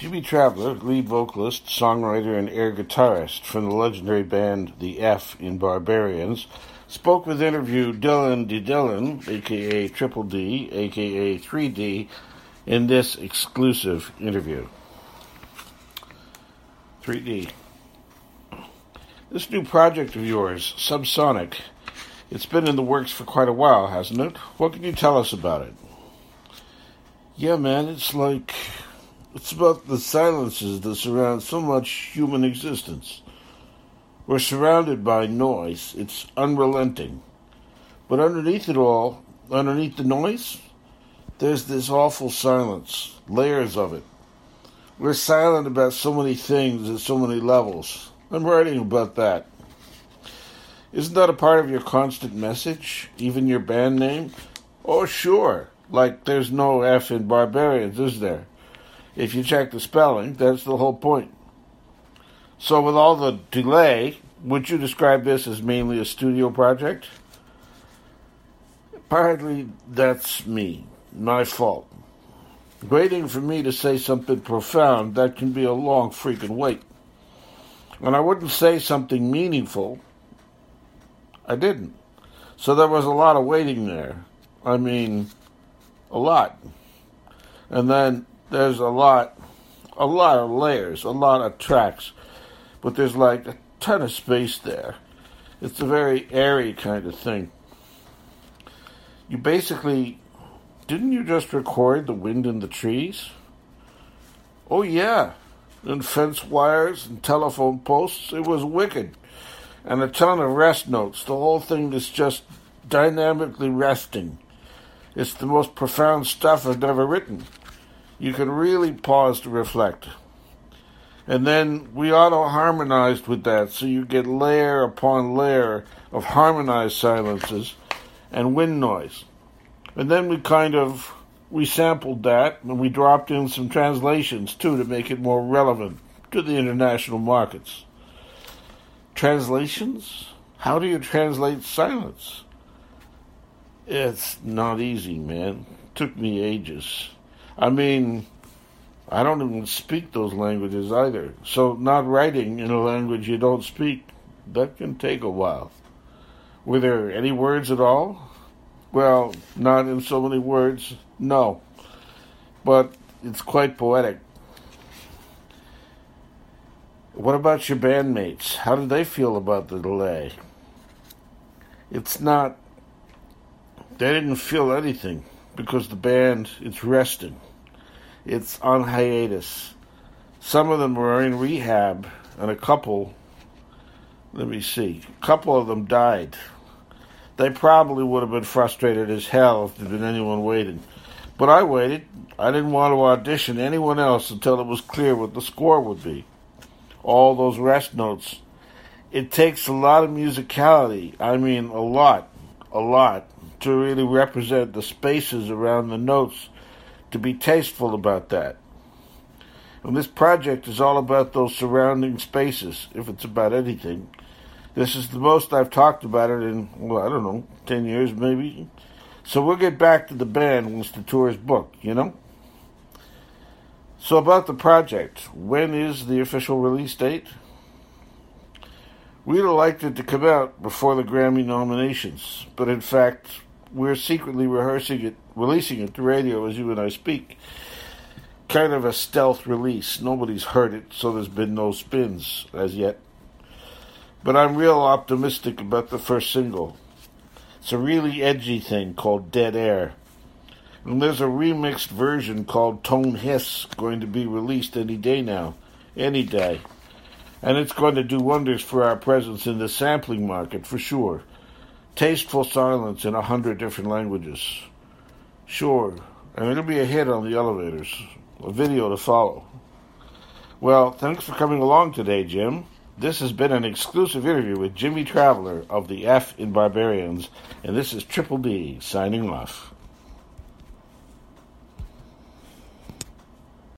Jimmy Traveler, lead vocalist, songwriter, and air guitarist from the legendary band The F in Barbarians, spoke with interview Dylan D. Dillon, a.k.a. Triple D, a.k.a. 3D, in this exclusive interview. 3D. This new project of yours, Subsonic, it's been in the works for quite a while, hasn't it? What can you tell us about it? Yeah, man, it's about the silences that surround so much human existence. We're surrounded by noise. It's unrelenting. But underneath it all, underneath the noise, there's this awful silence, layers of it. We're silent about so many things at so many levels. I'm writing about that. Isn't that a part of your constant message? Even your band name? Oh, sure. Like there's no F in Barbarians, is there? If you check the spelling, that's the whole point. So with all the delay, would you describe this as mainly a studio project? Partly that's me, my fault. Waiting for me to say something profound, that can be a long freaking wait. And I wouldn't say something meaningful. I didn't. So there was a lot of waiting there. I mean, a lot. And then there's a lot of layers, a lot of tracks, but there's like a ton of space there. It's a very airy kind of thing. You basically, didn't you just record the wind in the trees? Oh yeah, and fence wires and telephone posts, it was wicked. And a ton of rest notes, the whole thing is just dynamically resting. It's the most profound stuff I've ever written. You can really pause to reflect. And then we auto-harmonized with that, so you get layer upon layer of harmonized silences and wind noise. And then we sampled that, and we dropped in some translations, too, to make it more relevant to the international markets. Translations? How do you translate silence? It's not easy, man. It took me ages. I mean, I don't even speak those languages either. So not writing in a language you don't speak, that can take a while. Were there any words at all? Well, not in so many words, no. But it's quite poetic. What about your bandmates? How did they feel about the delay? They didn't feel anything. Because the band, it's resting. It's on hiatus. Some of them were in rehab, and a couple of them died. They probably would have been frustrated as hell if there'd been anyone waiting. But I waited. I didn't want to audition anyone else until it was clear what the score would be. All those rest notes. It takes a lot of musicality. I mean, a lot, to really represent the spaces around the notes, to be tasteful about that. And this project is all about those surrounding spaces, if it's about anything. This is the most I've talked about it in, 10 years maybe. So we'll get back to the band once the tour is booked, So about the project, when is the official release date? We'd have liked it to come out before the Grammy nominations, but in fact, we're secretly releasing it to radio as you and I speak. Kind of a stealth release. Nobody's heard it, so there's been no spins as yet. But I'm real optimistic about the first single. It's a really edgy thing called Dead Air. And there's a remixed version called Tone Hiss going to be released any day now. Any day. And it's going to do wonders for our presence in the sampling market, for sure. Tasteful silence in 100 different languages. Sure. And it'll be a hit on the elevators. A video to follow. Well, thanks for coming along today, Jim. This has been an exclusive interview with Jimmy Traveler of the F in Barbarians, and this is Triple D signing off.